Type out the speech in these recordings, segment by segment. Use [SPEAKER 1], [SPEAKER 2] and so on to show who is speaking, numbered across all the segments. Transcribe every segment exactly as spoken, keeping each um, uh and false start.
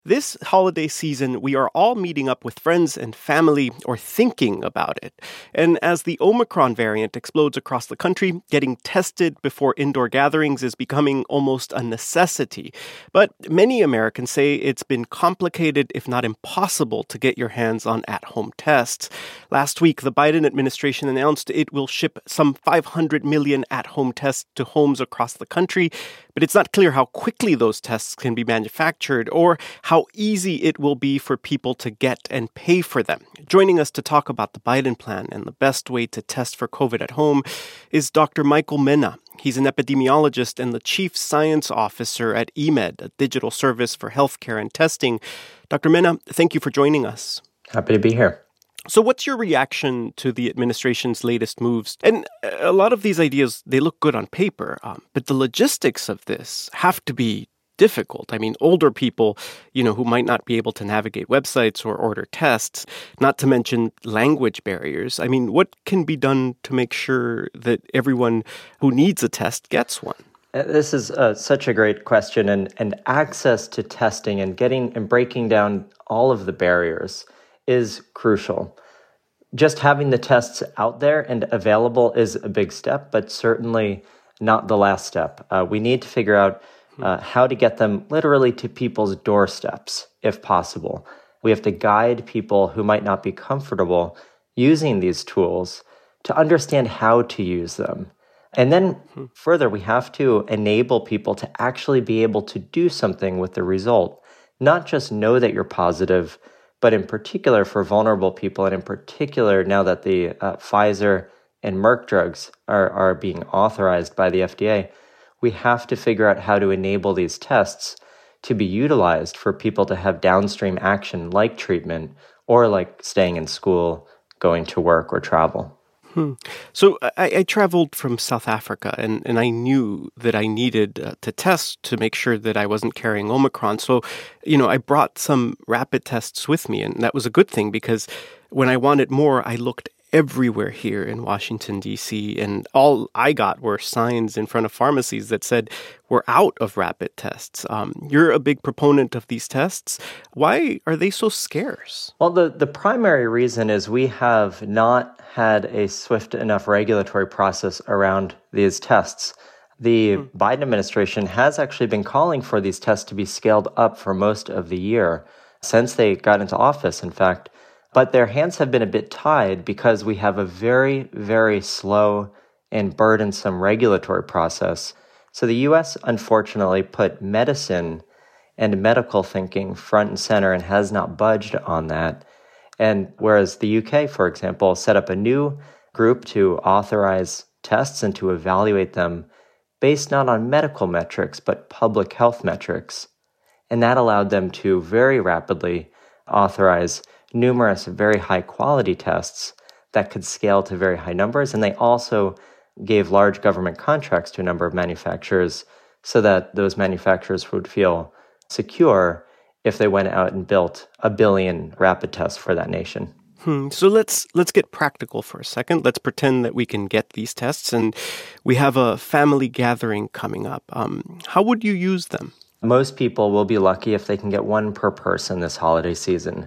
[SPEAKER 1] This holiday season, we are all meeting up with friends and family or thinking about it. And as the Omicron variant explodes across the country, getting tested before indoor gatherings is becoming almost a necessity. But many Americans say it's been complicated, if not impossible, to get your hands on at-home tests. Last week, the Biden administration announced it will ship some five hundred million at-home tests to homes across the country. But it's not clear how quickly those tests can be manufactured or how easy it will be for people to get and pay for them. Joining us to talk about the Biden plan and the best way to test for COVID at home is Doctor Michael Mina. He's an epidemiologist and the chief science officer at E M E D, a digital service for healthcare and testing. Doctor Mina, thank you for joining us.
[SPEAKER 2] Happy to be here.
[SPEAKER 1] So what's your reaction to the administration's latest moves? And a lot of these ideas, they look good on paper, um, but the logistics of this have to be difficult. I mean, older people, you know, who might not be able to navigate websites or order tests, not to mention language barriers. I mean, what can be done to make sure that everyone who needs a test gets one?
[SPEAKER 2] This is uh, such a great question, and, and access to testing and getting and breaking down all of the barriers is crucial. Just having the tests out there and available is a big step, but certainly not the last step. Uh, we need to figure out uh, how to get them literally to people's doorsteps, if possible. We have to guide people who might not be comfortable using these tools to understand how to use them. And then further, we have to enable people to actually be able to do something with the result, not just know that you're positive, but in particular for vulnerable people, and in particular now that the uh, Pfizer and Merck drugs are, are being authorized by the F D A, we have to figure out how to enable these tests to be utilized for people to have downstream action like treatment or like staying in school, going to work, or travel.
[SPEAKER 1] Hmm. So I, I traveled from South Africa, and, and I knew that I needed uh, to test to make sure that I wasn't carrying Omicron. So, you know, I brought some rapid tests with me, and that was a good thing because when I wanted more, I looked everywhere here in Washington, D C, and all I got were signs in front of pharmacies that said we're out of rapid tests. Um, you're a big proponent of these tests. Why are they so scarce?
[SPEAKER 2] Well, the, the primary reason is we have not had a swift enough regulatory process around these tests. The hmm. Biden administration has actually been calling for these tests to be scaled up for most of the year since they got into office, in fact. But their hands have been a bit tied because we have a very, very slow and burdensome regulatory process. So the U S unfortunately put medicine and medical thinking front and center and has not budged on that. And whereas the U K, for example, set up a new group to authorize tests and to evaluate them based not on medical metrics, but public health metrics. And that allowed them to very rapidly authorize numerous very high-quality tests that could scale to very high numbers. And they also gave large government contracts to a number of manufacturers so that those manufacturers would feel secure if they went out and built a billion rapid tests for that nation.
[SPEAKER 1] Hmm. So let's let's get practical for a second. Let's pretend that we can get these tests and we have a family gathering coming up. Um, how would you use them?
[SPEAKER 2] Most people will be lucky if they can get one per person this holiday season.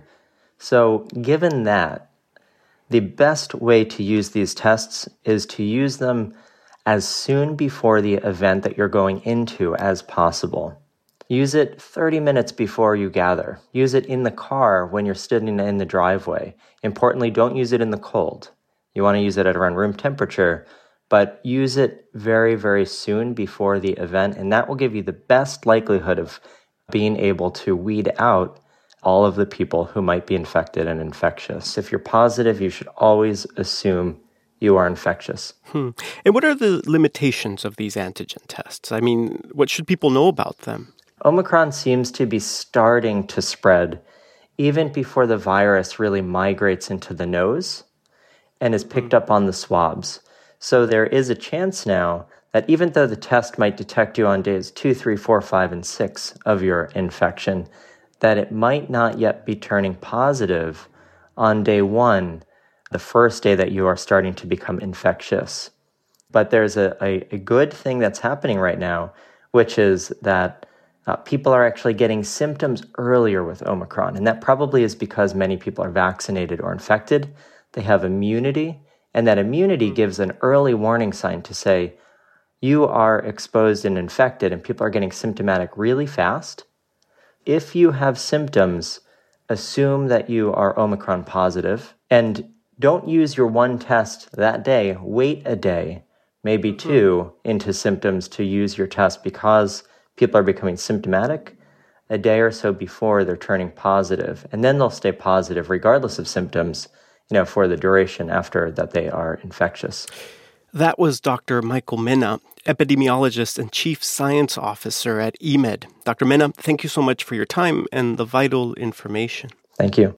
[SPEAKER 2] So given that, the best way to use these tests is to use them as soon before the event that you're going into as possible. Use it thirty minutes before you gather. Use it in the car when you're sitting in the driveway. Importantly, don't use it in the cold. You want to use it at around room temperature, but use it very, very soon before the event, and that will give you the best likelihood of being able to weed out all of the people who might be infected and infectious. If you're positive, you should always assume you are infectious.
[SPEAKER 1] Hmm. And what are the limitations of these antigen tests? I mean, what should people know about them?
[SPEAKER 2] Omicron seems to be starting to spread even before the virus really migrates into the nose and is picked mm. up on the swabs. So there is a chance now that even though the test might detect you on days two, three, four, five, and six of your infection, that it might not yet be turning positive on day one, the first day that you are starting to become infectious. But there's a, a, a good thing that's happening right now, which is that uh, people are actually getting symptoms earlier with Omicron. And that probably is because many people are vaccinated or infected. They have immunity, and that immunity gives an early warning sign to say, you are exposed and infected, and people are getting symptomatic really fast. If you have symptoms, assume that you are Omicron positive, and don't use your one test that day. Wait a day, maybe two, into symptoms to use your test because people are becoming symptomatic a day or so before they're turning positive, and then they'll stay positive regardless of symptoms, you know, for the duration after that they are infectious.
[SPEAKER 1] That was Doctor Michael Mina, epidemiologist and chief science officer at E M E D. Doctor Mina, thank you so much for your time and the vital information.
[SPEAKER 2] Thank you.